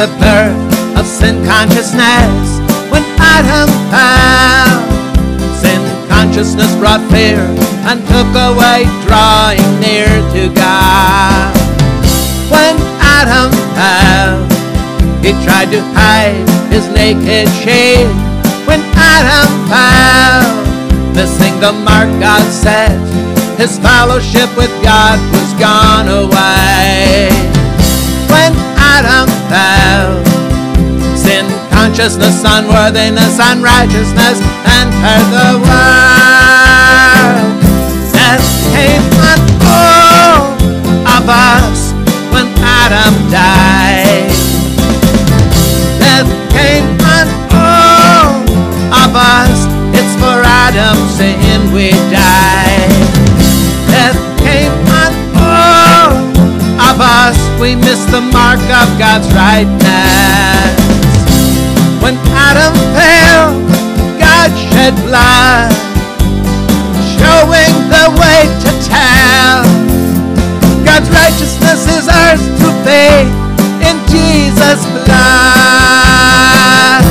the birth of sin consciousness. When Adam fell, sin consciousness brought fear and took away drawing near to God. When Adam fell, he tried to hide his naked shame. When Adam fell, missing the mark God set, his fellowship with God was gone away. When Adam fell, sin, consciousness, unworthiness, unrighteousness entered the world. Death came on all of us when Adam died. Death came on all of us. It's for Adam's sin we died. Death came on all of us. We missed the mark of God's rightness. When Adam fell, God shed blood, showing the way to tell. God's righteousness is ours through faith in Jesus' blood.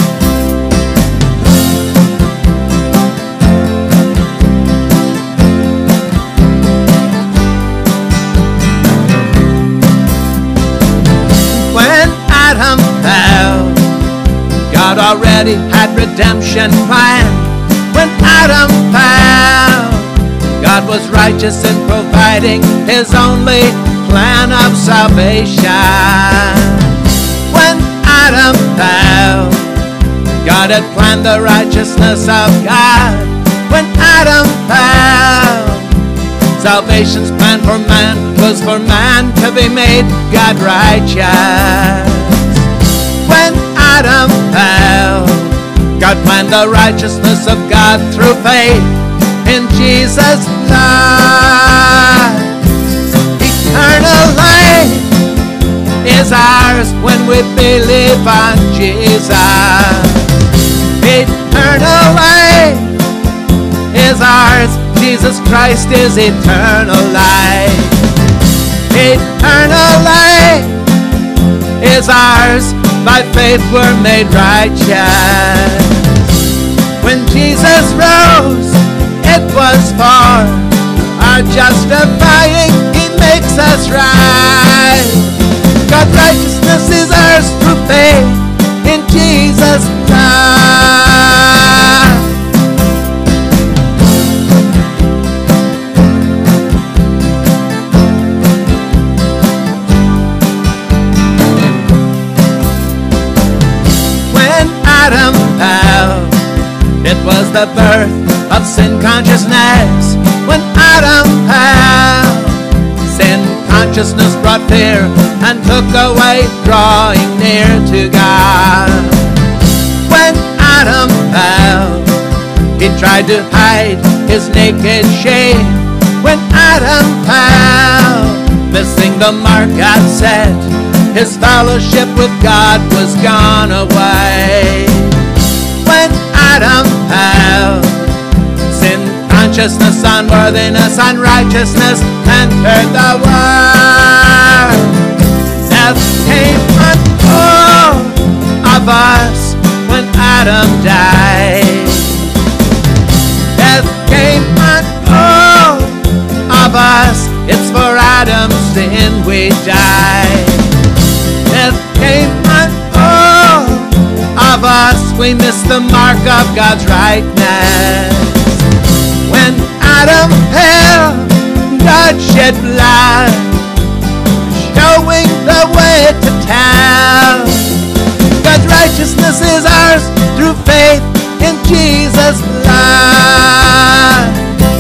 When Adam fell, God already had redemption planned. When Adam fell, God was righteous in providing his only plan of salvation. When Adam fell, God had planned the righteousness of God. When Adam fell, salvation's plan for man was for man to be made God righteous. When Adam fell, God planned the righteousness of God through faith in Jesus' blood. Eternal life is ours when we believe on Jesus. Eternal life is ours. Jesus Christ is eternal life. Eternal life is ours. By faith we're made righteous. When Jesus rose, it was for our justifying. He makes us right. God's righteousness is ours through faith in Jesus' blood. Adam fell, it was the birth of sin consciousness. When Adam fell, sin consciousness brought fear and took away drawing near to God. When Adam fell, he tried to hide his naked shame. When Adam fell, missing the mark God set, his fellowship with God was gone away. When Adam fell, sin, consciousness, unworthiness, unrighteousness entered the world. Death came on all of us when Adam died. Death came on all of us. It's for Adam's sin we died. Death came on all of us. We missed the mark of God's rightness. When Adam fell, God shed blood, showing the way to tell. God's righteousness is ours through faith in Jesus' blood.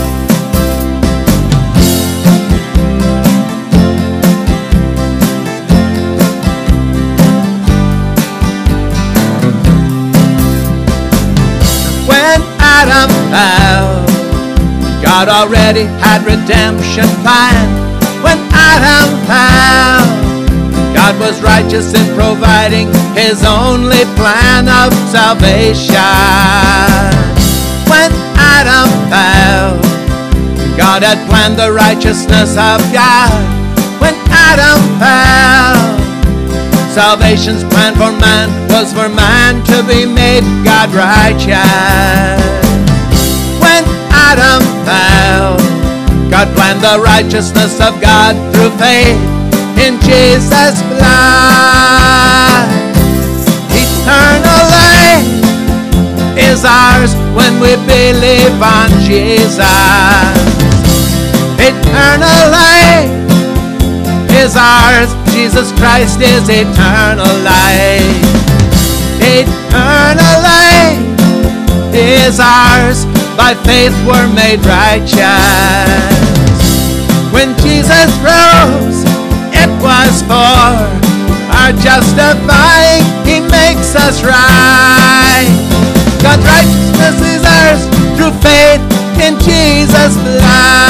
Adam fell, God already had redemption planned. When Adam fell, God was righteous in providing his only plan of salvation. When Adam fell, God had planned the righteousness of God. When Adam fell, Salvation's plan for man was for man to be made God righteous. When Adam fell, God planned the righteousness of God through faith in Jesus' blood. Eternal life is ours when we believe on Jesus. Eternal life is ours. Jesus Christ is eternal life. Eternal life is ours. By faith we're made righteous. When Jesus rose, it was for our justifying. He makes us right. God's righteousness is ours through faith in Jesus' blood.